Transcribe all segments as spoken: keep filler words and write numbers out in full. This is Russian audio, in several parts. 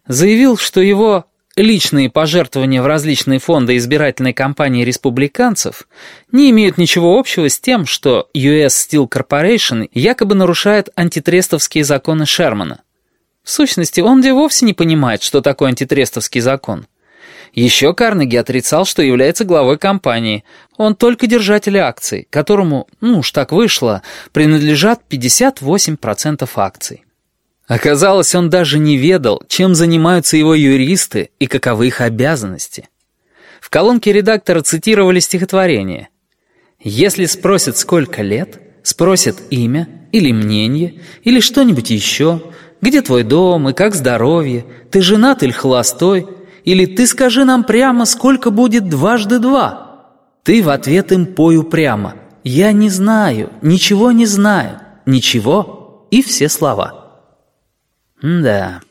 заявил, что его личные пожертвования в различные фонды избирательной кампании республиканцев не имеют ничего общего с тем, что ю эс Steel Corporation якобы нарушает антитрестовские законы Шермана. В сущности, он где вовсе не понимает, что такое антитрестовский закон. Еще Карнеги отрицал, что является главой компании. Он только держатель акций, которому, ну уж так вышло, принадлежат пятьдесят восемь процентов акций. Оказалось, он даже не ведал, чем занимаются его юристы и каковы их обязанности. В колонке редактора цитировали стихотворение. «Если спросят, сколько лет, спросят имя или мнение, или что-нибудь еще, где твой дом и как здоровье, ты женат или холостой, или ты скажи нам прямо, сколько будет дважды два. Ты в ответ им пой упрямо. Я не знаю, ничего не знаю, ничего и все слова». Да.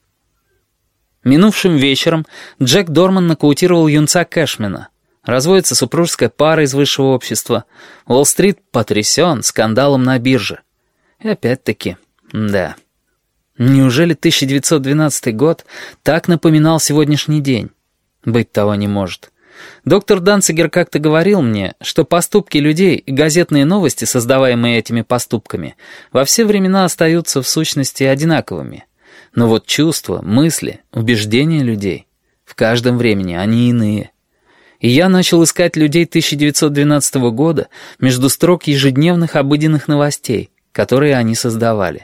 Минувшим вечером Джек Дорман нокаутировал юнца Кэшмена. Разводится супружеская пара из высшего общества. Уолл-стрит потрясен скандалом на бирже. И опять-таки, да. Неужели тысяча девятьсот двенадцатый год так напоминал сегодняшний день? Быть того не может. Доктор Данцигер как-то говорил мне, что поступки людей и газетные новости, создаваемые этими поступками, во все времена остаются в сущности одинаковыми. Но вот чувства, мысли, убеждения людей, в каждом времени они иные. И я начал искать людей тысяча девятьсот двенадцатого года между строк ежедневных обыденных новостей, которые они создавали.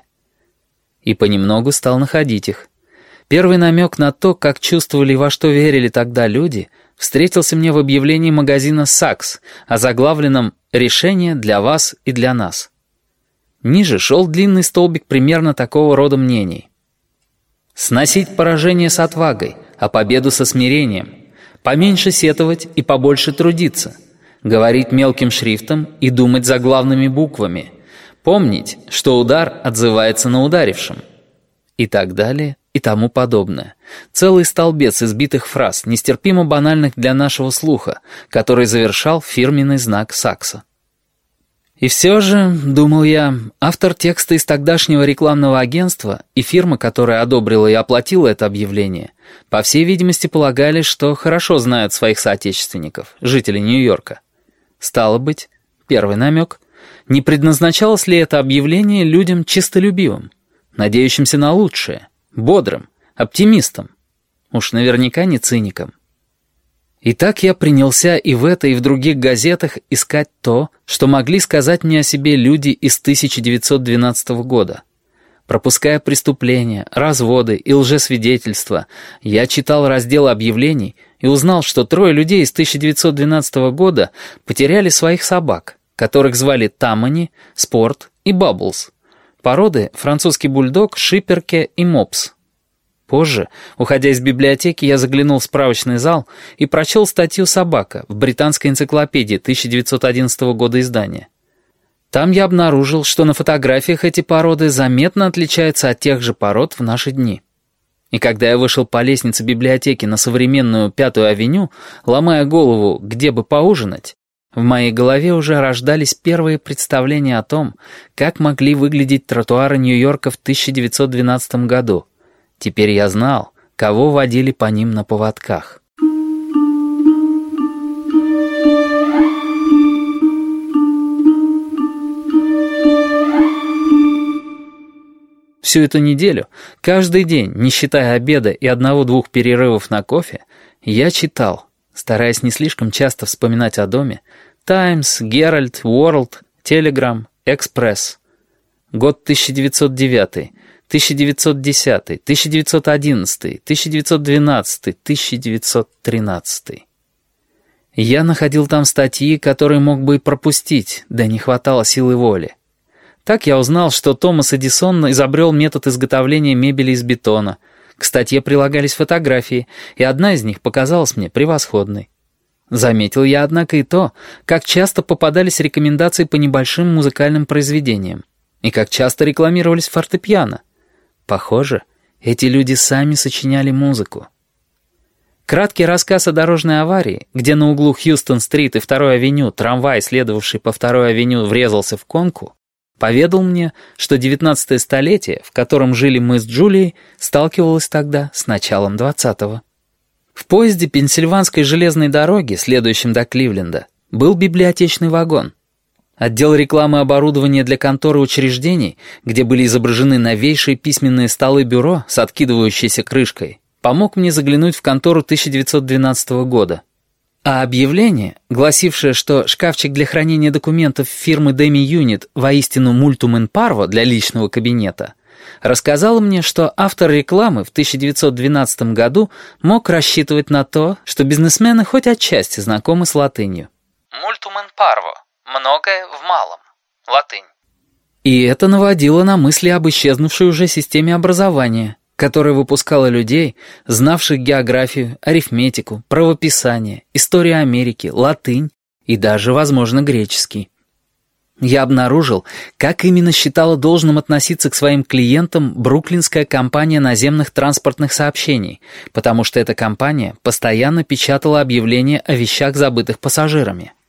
И понемногу стал находить их. Первый намек на то, как чувствовали и во что верили тогда люди, встретился мне в объявлении магазина «Сакс», озаглавленном «Решение для вас и для нас». Ниже шел длинный столбик примерно такого рода мнений. «Сносить поражение с отвагой, а победу со смирением. Поменьше сетовать и побольше трудиться. Говорить мелким шрифтом и думать заглавными буквами. Помнить, что удар отзывается на ударившем». И так далее, и тому подобное. Целый столбец избитых фраз, нестерпимо банальных для нашего слуха, который завершал фирменный знак Сакса. И все же, думал я, автор текста из тогдашнего рекламного агентства и фирма, которая одобрила и оплатила это объявление, по всей видимости полагали, что хорошо знают своих соотечественников, жителей Нью-Йорка. Стало быть, первый намек, не предназначалось ли это объявление людям чистолюбивым, надеющимся на лучшее, бодрым, оптимистом, уж наверняка не циником. И так я принялся и в этой, и в других газетах искать то, что могли сказать мне о себе люди из тысяча девятьсот двенадцатого года. Пропуская преступления, разводы и лжесвидетельства, я читал раздел объявлений и узнал, что трое людей из тысяча девятьсот двенадцатого года потеряли своих собак, которых звали Тамани, Спорт и Бабблс. Породы французский бульдог, шиперке и мопс. Позже, уходя из библиотеки, я заглянул в справочный зал и прочел статью «Собака» в британской энциклопедии тысяча девятьсот одиннадцатого года издания. Там я обнаружил, что на фотографиях эти породы заметно отличаются от тех же пород в наши дни. И когда я вышел по лестнице библиотеки на современную Пятую авеню, ломая голову, где бы поужинать, в моей голове уже рождались первые представления о том, как могли выглядеть тротуары Нью-Йорка в тысяча девятьсот двенадцатом году. Теперь я знал, кого водили по ним на поводках. Всю эту неделю, каждый день, не считая обеда и одного-двух перерывов на кофе, я читал, стараясь не слишком часто вспоминать о доме, «Таймс», «Геральд», «Ворлд», «Телеграм», «Экспресс». Год тысяча девятьсот девятый, тысяча девятьсот десятый, тысяча девятьсот одиннадцатый, тысяча девятьсот двенадцатый, тысяча девятьсот тринадцатый. Я находил там статьи, которые мог бы и пропустить, да не хватало силы воли. Так я узнал, что Томас Эдисон изобрел метод изготовления мебели из бетона. К статье прилагались фотографии, и одна из них показалась мне превосходной. Заметил я, однако, и то, как часто попадались рекомендации по небольшим музыкальным произведениям, и как часто рекламировались фортепиано. Похоже, эти люди сами сочиняли музыку. Краткий рассказ о дорожной аварии, где на углу Хьюстон-стрит и второй авеню трамвай, следовавший по второй авеню, врезался в конку, Поведал мне, что девятнадцатое столетие, в котором жили мы с Джулией, сталкивалось тогда с началом двадцатого. В поезде Пенсильванской железной дороги, следующем до Кливленда, был библиотечный вагон. Отдел рекламы и оборудования для конторы учреждений, где были изображены новейшие письменные столы-бюро с откидывающейся крышкой, помог мне заглянуть в контору тысяча девятьсот двенадцатого года. А объявление, гласившее, что шкафчик для хранения документов фирмы Demi Unit воистину multum in parvo для личного кабинета, рассказало мне, что автор рекламы в тысяча девятьсот двенадцатом году мог рассчитывать на то, что бизнесмены хоть отчасти знакомы с латынью. Multum in parvo. Многое в малом. Латынь. И это наводило на мысли об исчезнувшей уже системе образования, которая выпускала людей, знавших географию, арифметику, правописание, историю Америки, латынь и даже, возможно, греческий. Я обнаружил, как именно считала должным относиться к своим клиентам бруклинская компания наземных транспортных сообщений, потому что эта компания постоянно печатала объявления о вещах, забытых пассажирами.